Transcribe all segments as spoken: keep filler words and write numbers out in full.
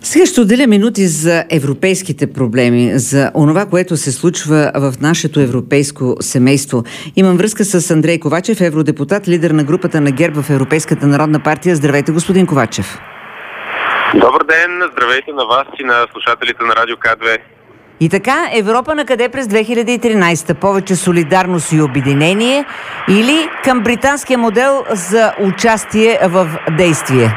Сега ще отделя минути за европейските проблеми, за онова, което се случва в нашето европейско семейство. Имам връзка с Андрей Ковачев, евродепутат, лидер на групата на ГЕРБ в Европейската народна партия. Здравейте, господин Ковачев. Добър ден, здравейте на вас и на слушателите на Радио К две. И така, Европа на къде през две хиляди и тринадесета? Повече солидарност и обединение или към британския модел за участие в действие?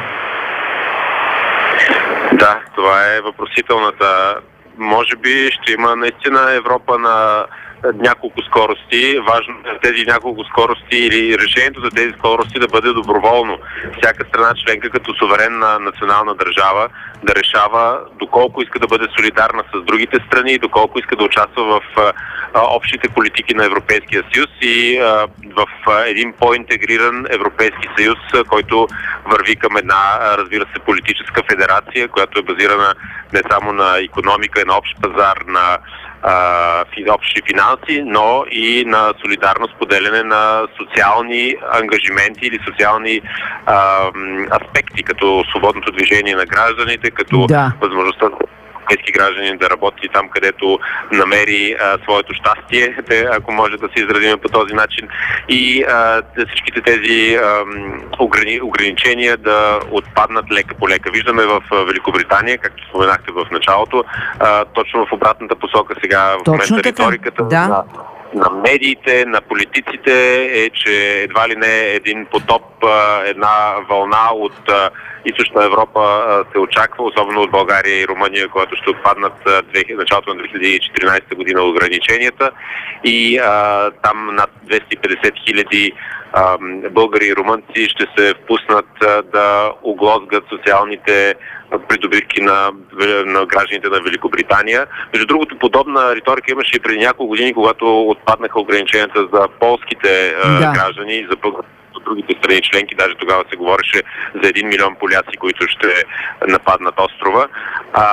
Да, това е въпросителната. Може би ще има наистина Европа на няколко скорости. Важно е тези няколко скорости или решението за тези скорости да бъде доброволно. Всяка страна членка като суверенна национална държава да решава доколко иска да бъде солидарна с другите страни, доколко иска да участва в а, общите политики на Европейския съюз и а, в а, един по-интегриран Европейски съюз, а, който върви към една, а, разбира се, политическа федерация, която е базирана не само на икономика и на общ пазар, на общи финанси, но и на солидарно споделяне на социални ангажименти или социални а, аспекти, като свободното движение на гражданите, като да. възможността европейски граждани да работи там, където намери а, своето щастие, ако може да се изразим по този начин. И а, всичките тези а, ограни, ограничения да отпаднат лека по лека. Виждаме в Великобритания, както споменахте в началото, а, точно в обратната посока сега в момента риториката да. на, на медиите, на политиците е, че едва ли не един потоп, една вълна от Източна Европа се очаква, особено от България и Румъния, когато ще отпаднат началото на две хиляди и четиринадесета година ограниченията и а, там над двеста и петдесет хиляди българи и румънци ще се впуснат а, да оглозгат социалните придобивки на, на гражданите на Великобритания. Между другото, подобна риторика имаше и преди няколко години, когато отпаднаха ограниченията за полските а, да. граждани и за от другите страни членки. Даже тогава се говореше за един милион поляци, които ще нападнат острова. А,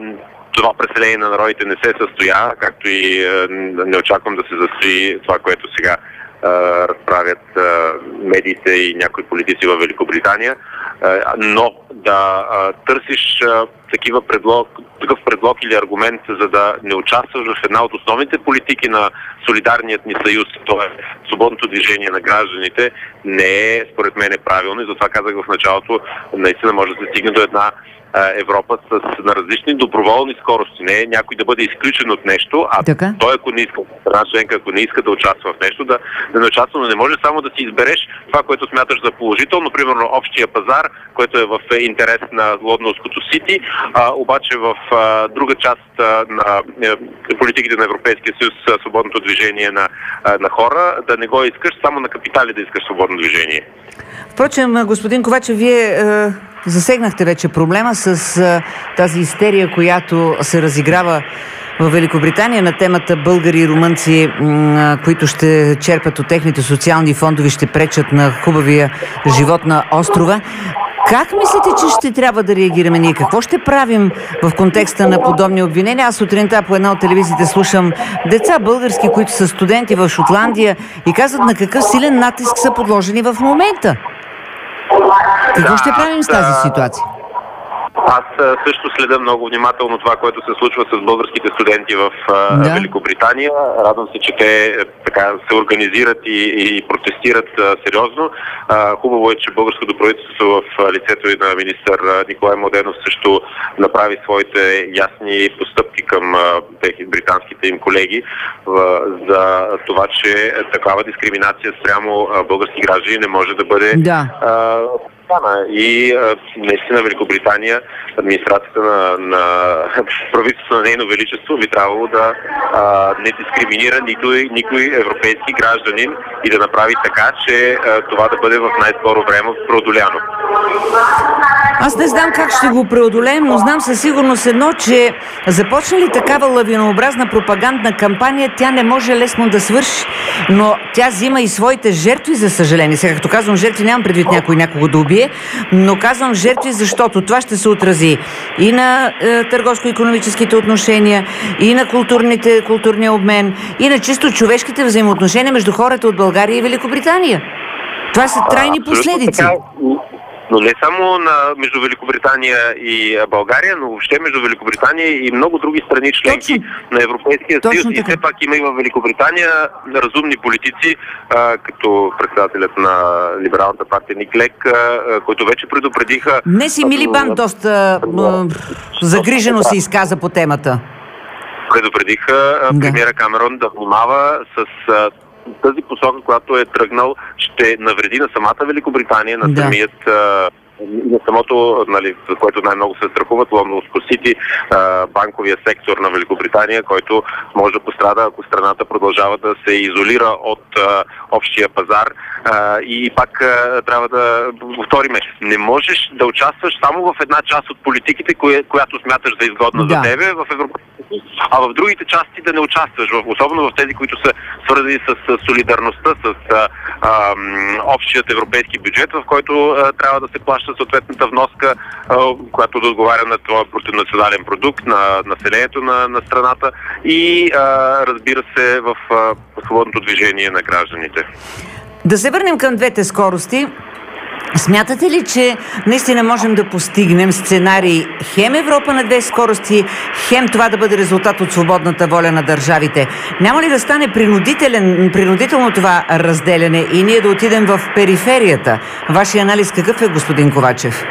това преселение на народите не се състоя, както и а, не очаквам да се състои това, което сега а, разправят а, медиите и някои политици в Великобритания. А, но да а, търсиш а, такива предлог, такъв предлог или аргумент, за да не участваш в една от основните политики на солидарният ни съюз, това е свободното движение на гражданите, не е според мен правилно и затова казах в началото, наистина може да се стигне до една Европа с, на различни доброволни скорости. Не е някой да бъде изключен от нещо, а така? Той, ако не иска, страна членка, ако не иска да участва в нещо, да, да не участва, но не може само да си избереш това, което смяташ за положително, примерно общия пазар, който е в интерес на лондонското Сити, а, обаче в а, друга част а, на а, политиките на Европейския съюз, свободното движение на, а, на хора, да не го искаш, само на капитали да искаш свободно движение. Впрочем, господин Ковачев, вие е, засегнахте вече проблема с е, тази истерия, която се разиграва в Великобритания на темата българи и румънци, м, които ще черпят от техните социални фондове, ще пречат на хубавия живот на острова. Как мислите, че ще трябва да реагираме ние? Какво ще правим в контекста на подобни обвинения? Аз сутринта по една от телевизиите слушам деца български, които са студенти в Шотландия и казват на какъв силен натиск са подложени в момента. Какво ще правим с тази ситуация? Аз също следя много внимателно това, което се случва с българските студенти в да. Великобритания. Радвам се, че те така се организират и, и протестират а, сериозно. А, хубаво е, че българското правителство в лицето и на министър Николай Младенов също направи своите ясни постъпки към техни британските им колеги в, за това, че такава дискриминация спрямо български граждани не може да бъде да. а, и а, наистина Великобритания, администрацията на, на правителството на нейно величество би трябвало да а, не дискриминира никой, никой европейски гражданин и да направи така, че а, това да бъде в най-скоро време преодоляно. Аз не знам как ще го преодолеем, но знам със сигурност едно, че започна ли такава лавинообразна пропагандна кампания, тя не може лесно да свърши, но тя взима и своите жертви, за съжаление. Сега, като казвам жертви, нямам предвид някой някого да убие, но казвам жертви, защото това ще се отрази и на е, търговско-икономическите отношения, и на културните, културния обмен, и на чисто човешките взаимоотношения между хората от България и Великобритания. Това са трайни последици. Но не само на, между Великобритания и България, но въобще между Великобритания и много други страни членки точно, на Европейския съюз. И все пак има и в Великобритания разумни политици, а, като председателят на Либералната партия Ник Лег, а, които вече предупредиха... Днес и Милибанд доста а, загрижено се изказа по темата. Предупредиха да. премиера Камерон да внимава с а, тази посока, която е тръгнал, ще навреди на самата Великобритания, на да. самият а, на самото, нали, което най-много се страхуват, лондонско Сити, банковия сектор на Великобритания, който може да пострада, ако страната продължава да се изолира от а, общия пазар. А, и пак а, трябва да повториме. Не можеш да участваш само в една част от политиките, кое, която смяташ за изгодна да. за тебе в Европейския съюз, а в другите части да не участваш, особено в тези, които са свързани с, с солидарността, с а, а, общият европейски бюджет, в който а, трябва да се плаща съответната вноска, а, която да отговаря на това брутонационален продукт, на населението на, на страната и а, разбира се в а, свободното движение на гражданите. Да се върнем към двете скорости. Смятате ли, че наистина можем да постигнем сценарий хем Европа на две скорости, хем това да бъде резултат от свободната воля на държавите? Няма ли да стане принудителен, принудително това разделяне и ние да отидем в периферията? Вашия анализ какъв е, господин Ковачев?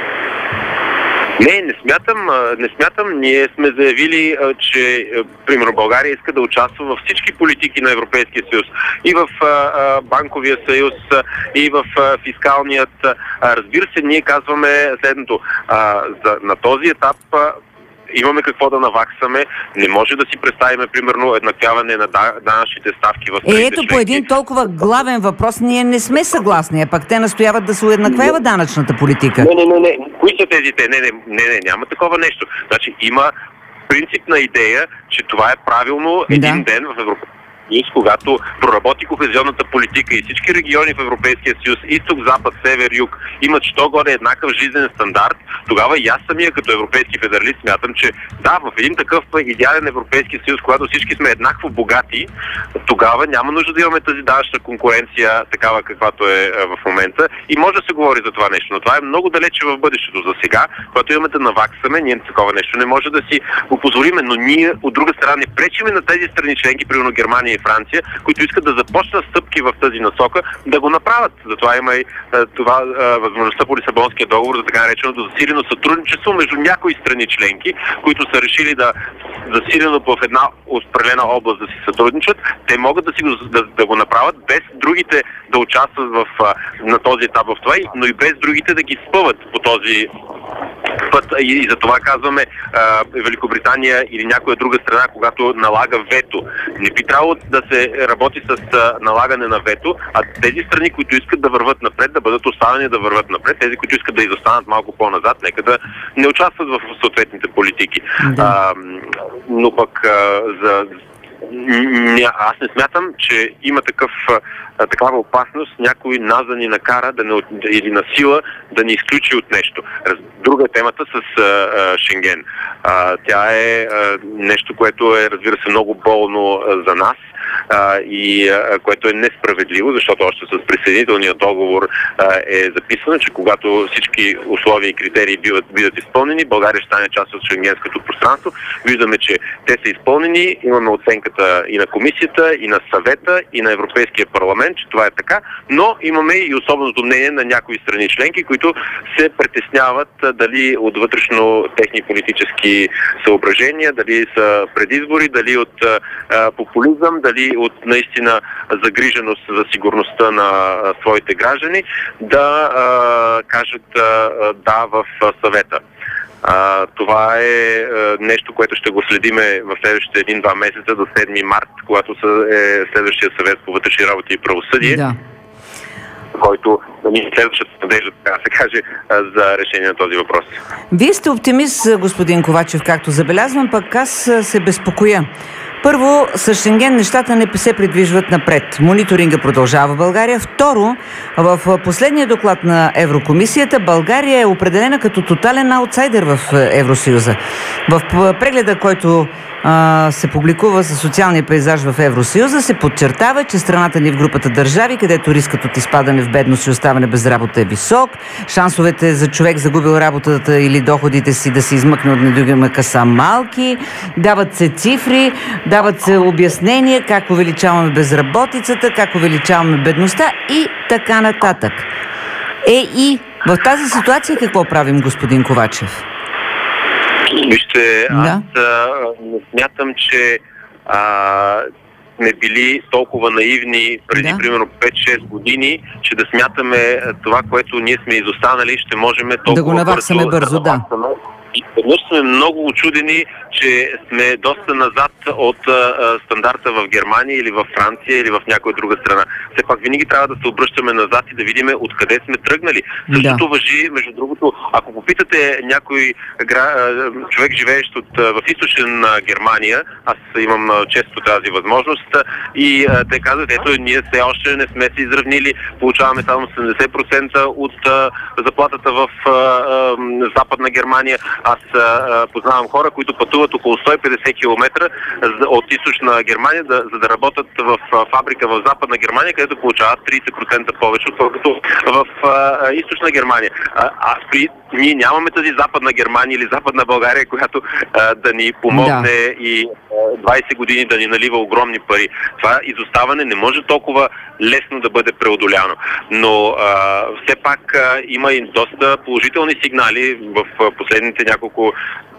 Не, не смятам. Не смятам. Ние сме заявили, че примерно България иска да участва във всички политики на Европейския съюз. И в банковия съюз, и в фискалният. Разбира се, ние казваме следното. На този етап имаме какво да наваксаме. Не може да си представим, примерно, еднаквяване на данъчните ставки в страните Е, ето, по един толкова главен въпрос ние не сме съгласни, а пък те настояват да се уеднаквява данъчната политика. Не, не, не, не. Кои са тези те? Не, не, не, не, няма такова нещо. Значи има принципна идея, че това е правилно един да. ден в Европейския съюз, когато проработи кохезионната политика и всички региони в Европейския съюз, изток, запад, север, юг, имат що горе еднакъв жизнен стандарт, тогава и аз самия като европейски федералист смятам, че да, в един такъв идеален Европейски съюз, когато всички сме еднакво богати, тогава няма нужда да имаме тази данъчна конкуренция, такава каквато е в момента, и може да се говори за това нещо, но това е много далече в бъдещето. За сега, когато имаме да наваксаме, ние такова нещо не може да си го позволиме, но ние от друга страна не пречиме на тези страни членки, примерно Германия и Франция, които искат да започнат стъпки в тази насока, да го направят. Затова има и това възможността по Лисабонския договор за така нареченото засилено сътрудничество между някои страни членки, които са решили да засилено в една определена област да си сътрудничат. Те могат да, си го, да, да го направят без другите да участват в, на този етап в това, но и без другите да ги спъват по този път. И, и за това казваме а, Великобритания или някоя друга страна, когато налага вето. Не би трябвало да се работи с а, налагане на вето, а тези страни, които искат да върват напред, да бъдат оставени да върват напред. Тези, които искат да изостанат малко по-назад, нека да не участват в съответните политики. Да. А, но пък а, за... Аз не смятам, че има такъв, такава опасност някой нас да ни накара да не, или на сила да ни изключи от нещо. Друга е темата с а, Шенген. А, тя е а, нещо, което е, разбира се, много болно а, за нас. Uh, и uh, което е несправедливо, защото още с присъединителния договор uh, е записано, че когато всички условия и критерии биват, бидат изпълнени, България ще стане част от шенгенското пространство. Виждаме, че те са изпълнени, имаме оценката и на комисията, и на съвета, и на Европейския парламент, че това е така, но имаме и особеното мнение на някои страни членки, които се притесняват uh, дали от вътрешно техни политически съображения, дали са предизбори, дали от uh, популизъм, дали от наистина загриженост за сигурността на а, своите граждани, да а, кажат а, да в а, съвета. А, това е а, нещо, което ще го следиме в следващите един-два месеца до седми март, когато е следващия съвет по вътрешни работи и правосъдие. Да. Който да ни следващата надежда, така да се каже, за решение на този въпрос. Вие сте оптимист, господин Ковачев, както забелязвам, пък аз се безпокоя. Първо, с Шенген нещата не се придвижват напред. Мониторинга продължава в България. Второ, в последния доклад на Еврокомисията България е определена като тотален аутсайдер в Евросъюза. В прегледа, който а, се публикува за социалния пейзаж в Евросъюза, се подчертава, че страната ни в групата държави, където рискът от изпадане в бедност и оставане без работа е висок, шансовете за човек загубил работата или доходите си да се измъкне от недоимъка са малки, дават се цифри, дават се обяснения как увеличаваме безработицата, как увеличаваме бедността и така нататък. Е, и в тази ситуация какво правим, господин Ковачев? Вижте, да. аз а, не смятам, че а, сме били толкова наивни преди, да. примерно, пет-шест години, че да смятаме това, което ние сме изостанали, ще можем толкова да го наваксаме бързо, бързо да. И веднъж сме много учудени, че сме доста назад от а, стандарта в Германия или в Франция или в някоя друга страна. Все пак винаги трябва да се обръщаме назад и да видим откъде сме тръгнали. Същото да. въжи, между другото, ако попитате някой гра... човек, живеещ от, в източна Германия, аз имам често тази възможност, и а, те казват, ето ние все още не сме се изравнили, получаваме само седемдесет процента от а, заплатата в а, а, Западна Германия. Аз а, познавам хора, които пътуват около сто и петдесет километра от източна Германия, да, за да работят в а, фабрика в Западна Германия, където получават тридесет процента повече, отколкото в а, източна Германия. А, а при ние нямаме тази Западна Германия или Западна България, която а, да ни помогне да. и а, двайсет години да ни налива огромни пари. Това изоставане не може толкова лесно да бъде преодоляно. Но а, все пак а, има и доста положителни сигнали в а, последните няколко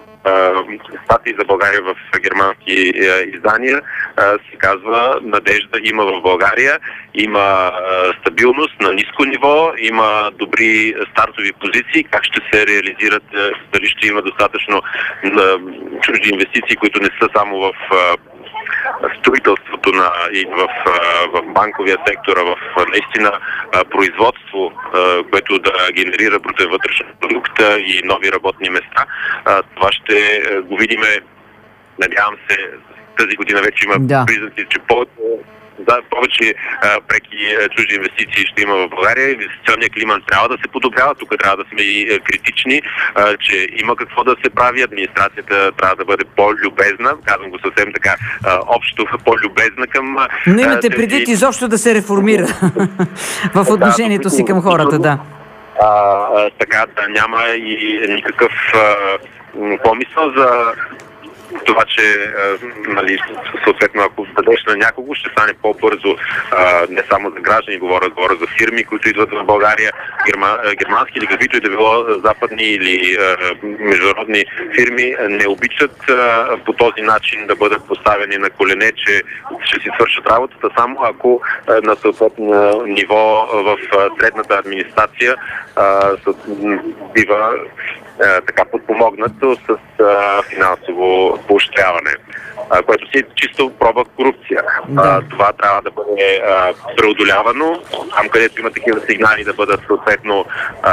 статии за България в германски издания. Се казва, надежда има в България, има стабилност на ниско ниво, има добри стартови позиции. Как ще се реализират, дали ще има достатъчно чужди инвестиции, които не са само в строителството на, и в, в банковия сектор, в наистина производство, което да генерира брутен вътрешен продукт и нови работни места. Това ще го видиме, надявам се, тази година вече има да. признаци, че повече Да, повече а, преки а, чужди инвестиции ще има в България. Инвестиционният климат трябва да се подобрява. Тук трябва да сме и а, критични, а, че има какво да се прави. Администрацията трябва да бъде по-любезна. Казвам го съвсем така а, общо, по-любезна към... А, Но имате предвид тези... изобщо да се реформира в отношението да, си към хората, да. А, а, така да няма и никакъв а, помисъл за това, че нали, съответно ако дадеш на някого, ще стане по-бързо, а, не само за граждани, говоря, говоря за фирми, които идват в България, герма, германски или каквито и да било западни или а, международни фирми, не обичат а, по този начин да бъдат поставени на колене, че ще си свършат работата, само ако а, на съответно ниво в а, средната администрация а, с, бива а, така подпомогнато с а, финансово поощряване, а, което си е чисто проба корупция. Да. А, това трябва да бъде а, преодолявано, там където има такива сигнали да бъдат съответно а,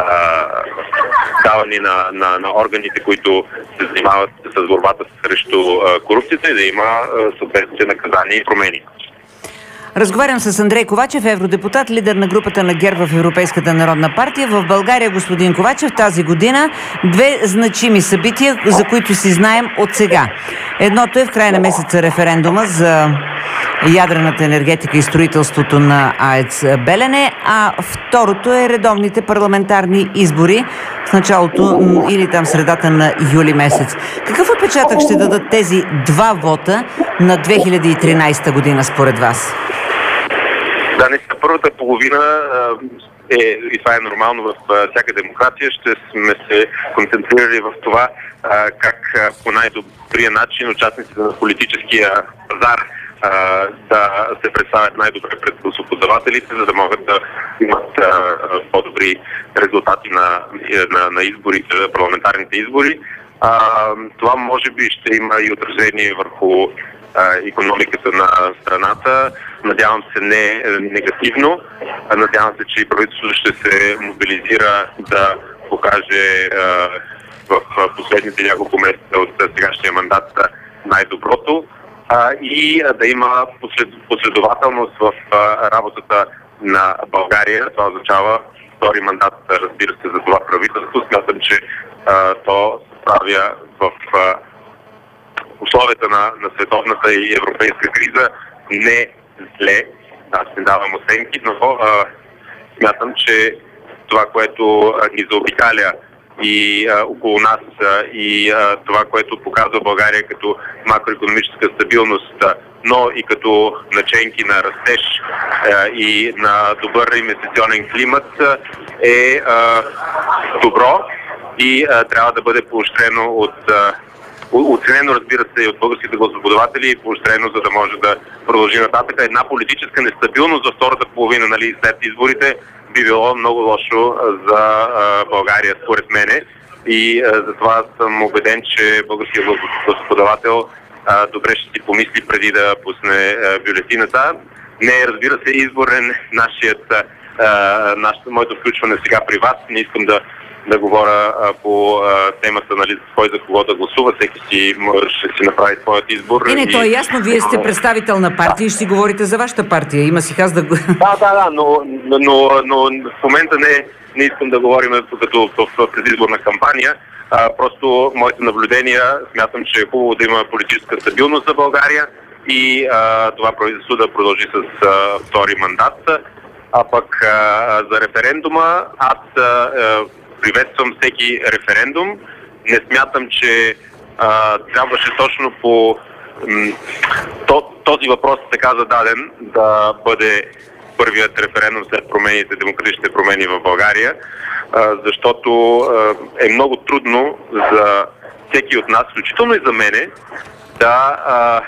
давани на, на, на органите, които се занимават с борбата срещу а, корупцията и да има съответните наказания и промени. Разговарям с Андрей Ковачев, евродепутат, лидер на групата на ГЕРБ в Европейската народна партия. В България, господин Ковачев, тази година две значими събития, за които си знаем от сега. Едното е в края на месеца референдума за ядрената енергетика и строителството на АЕЦ Белене, а второто е редовните парламентарни избори в началото или там средата на юли месец. Какъв отпечатък ще дадат тези два вота на две хиляди и тринадесета година според вас? Да, наистина, първата половина е, и това е нормално в всяка демокрация, ще сме се концентрирали в това как по най-добрия начин участниците на политическия пазар да се представят най-добре пред гласоподавателите, за да могат да имат по-добри резултати на, на, на изборите, парламентарните избори. А, това може би ще има и отражение върху икономиката на страната. Надявам се не негативно. Надявам се, че и правителството ще се мобилизира да покаже в последните няколко месеца от сегашния мандат най-доброто. а, и а, да има послед, последователност в а, работата на България. Това означава втори мандат, разбира се, за това правителство. Смятам, че а, то се справя в а, условията на, на световната и европейска криза не зле. Аз не давам оценки, но а, смятам, че това, което а, ни заобикаля и а, около нас а, и а, това, което показва България като макроекономическа стабилност, а, но и като наченки на растеж а, и на добър инвестиционен климат а, е а, добро и а, трябва да бъде поощрено от а, оценено, разбира се, и от българските гласоподаватели и поощрено, за да може да продължи нататък. Една политическа нестабилност за втората половина, нали, след изборите би било много лошо за а, България, според мене. И а, затова съм убеден, че българският гласоподавател а, добре ще си помисли преди да пусне а, бюлетината. Не е, разбира се, изборен нашият, а, нашето, моето включване сега при вас. Не искам да да говоря а, по а, темата, нали, кой за кого да гласува. Всеки си ще си направи своят избор. И не, и... то е ясно. Вие сте представител на партия и ще си говорите за вашата партия. Има си хаз да... Да, да, да, но, но, но в момента не, не искам да говорим като в предизборна кампания. А, просто моите наблюдения, смятам, че е хубаво да има политическа стабилност за България и а, това правителство да продължи с а, втори мандат. А пък а, за референдума, аз а, приветствам всеки референдум. Не смятам, че а, трябваше точно по м, то, този въпрос така зададен да бъде първият референдум след промените, демократичните промени в България, а, защото а, е много трудно за всеки от нас, включително и за мене, да а,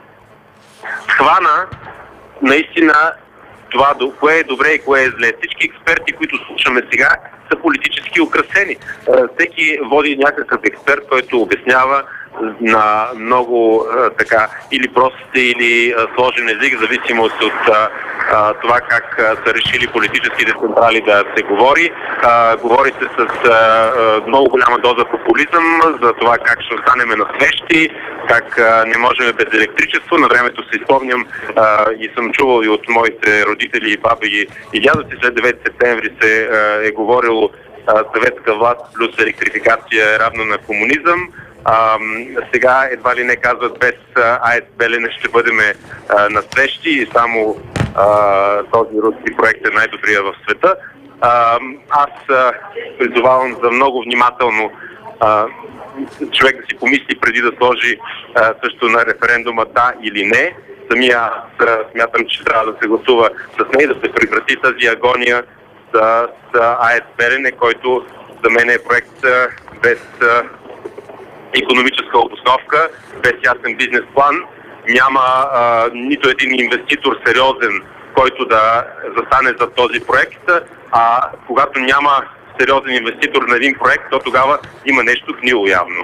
схвана наистина това, кое е добре и кое е зле. Всички експерти, които слушаме сега, са политически украсени. Всеки води някакъв експерт, който обяснява на много а, така или прост или а, сложен език, в зависимост от а, а, това как а, са решили политическите централи да се говори. А, говори се с а, а, много голяма доза популизъм за това как ще останеме на свещи, как а, не можем без електричество. На времето се изпомням а, и съм чувал и от моите родители, баби и дядовци, след девети септември се а, е говорило а, съветска власт плюс електрификация е равно на комунизъм. А, сега едва ли не казват, без АЕЦ Белене ще бъдем на свещи и само а, този руски проект е най-добрия в света. А, аз а, призовавам за много внимателно а, човек да си помисли преди да сложи а, също на референдума да или не. Самия аз смятам, че трябва да се гласува с нея, да се прекрати тази агония с, с АЕЦ Белене, който за мен е проект а, без а, икономическа обосновка, без ясен бизнес план. Няма а, нито един инвеститор сериозен, който да застане за този проект, а когато няма сериозен инвеститор на един проект, то тогава има нещо гнило явно.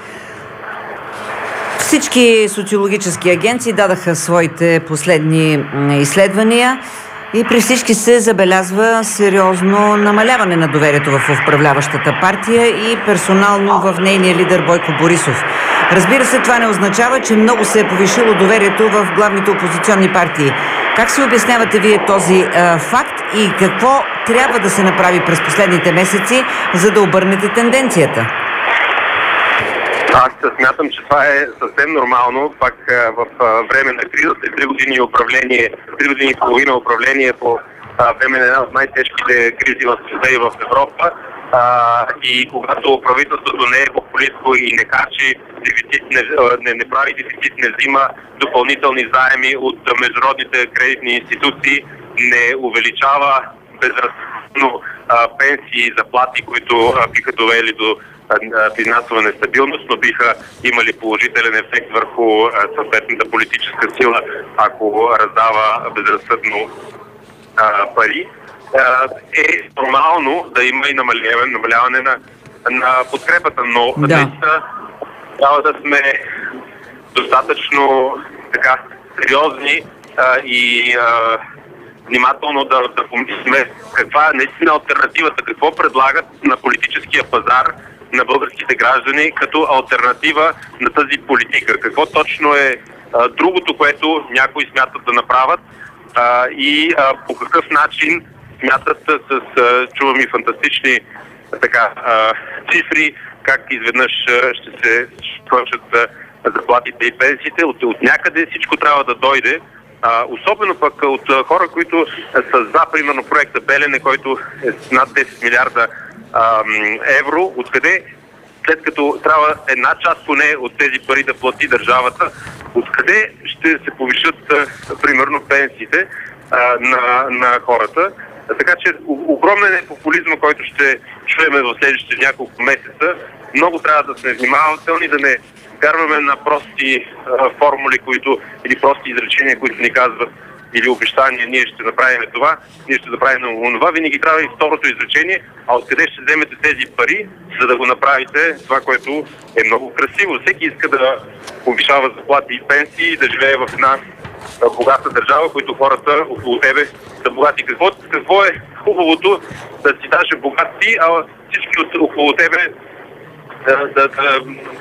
Всички социологически агенции дадаха своите последни изследвания и при всички се забелязва сериозно намаляване на доверието в управляващата партия и персонално в нейния лидер Бойко Борисов. Разбира се, това не означава, че много се е повишило доверието в главните опозиционни партии. Как си обяснявате вие този а, факт и какво трябва да се направи през последните месеци, за да обърнете тенденцията? Аз смятам, че това е съвсем нормално. Пак в време на кризата, три години управление, три години и половина управление по време на една от най-тежките кризи в света и в Европа. А, и когато правителството не е популистко и не харчи дефицит, не, не, не прави дефицит, не взима допълнителни заеми от международните кредитни институции, не увеличава безразсъдно пенсии и заплати, които а, биха довели до финансова нестабилност, но биха имали положителен ефект върху съответната политическа сила, ако раздава безразсъдно а, пари. Е нормално да има и намаляване, намаляване на, на подкрепата, но да. днес трябва да сме достатъчно така сериозни а, и а, внимателно да, да помислим каква е наистина алтернативата, какво предлагат на политическия пазар на българските граждани като алтернатива на тази политика. Какво точно е а, другото, което някои смятат да направят а, и а, по какъв начин смятат с, а, чувам и фантастични така, а, цифри, как изведнъж ще се скочат заплатите и пенсиите. От, от някъде всичко трябва да дойде. А, особено пък от а, хора, които са за, примерно, проекта Белене, който е над десет милиарда а, евро. Откъде, след като трябва една част поне от тези пари да плати държавата, откъде ще се повишат, а, примерно, пенсиите а, на, на хората. Така че огромен е популизма, който ще чуеме в следващите няколко месеца. Много трябва да сме внимателни, да не карваме на прости а, формули, които, или прости изречения, които ни казват, или обещания, ние ще направим това, ние ще направим онова. Винаги трябва и второто изречение, а откъде ще вземете тези пари, за да го направите това, което е много красиво. Всеки иска да повишава заплати и пенсии и да живее в една богата държава, които хората около тебе са богати. Какво, какво е хубавото да си даже богат си, а всички от, около тебе да, да, да,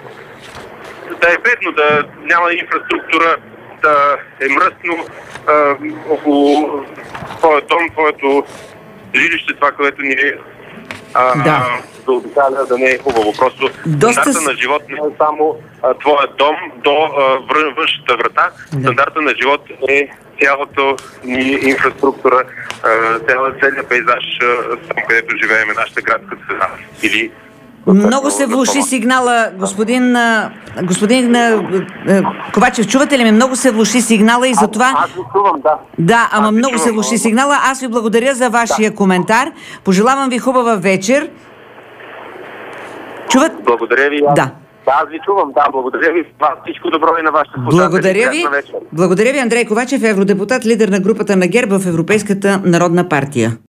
да е бедно, да няма инфраструктура, да е мръсно а, около твоя дом, твоето жилище, това, което ни е а, да. да обикаля, да не е хубаво. Просто Доста... стандарта на живот не е само а, твоя дом до а, външната врата. Да. Стандарта на живот е цялата ни инфраструктура, целият пейзаж, там където живеем, нашата градска среда. Или много се влоши сигнала, господин, господин Ковачев, чувате ли ме? Много се влоши сигнала и затова... Аз, аз ви чувам, да. Да, ама аз много чувам, се влоши сигнала. Аз ви благодаря за вашия да. коментар. Пожелавам ви хубава вечер. Чуват? Благодаря ви. Да. Да, аз ви чувам, да, благодаря ви. Всичко добро и на вашите слушатели. Благодаря ви. Благодаря ви, Андрей Ковачев, евродепутат, лидер на групата на ГЕРБ в Европейската народна партия.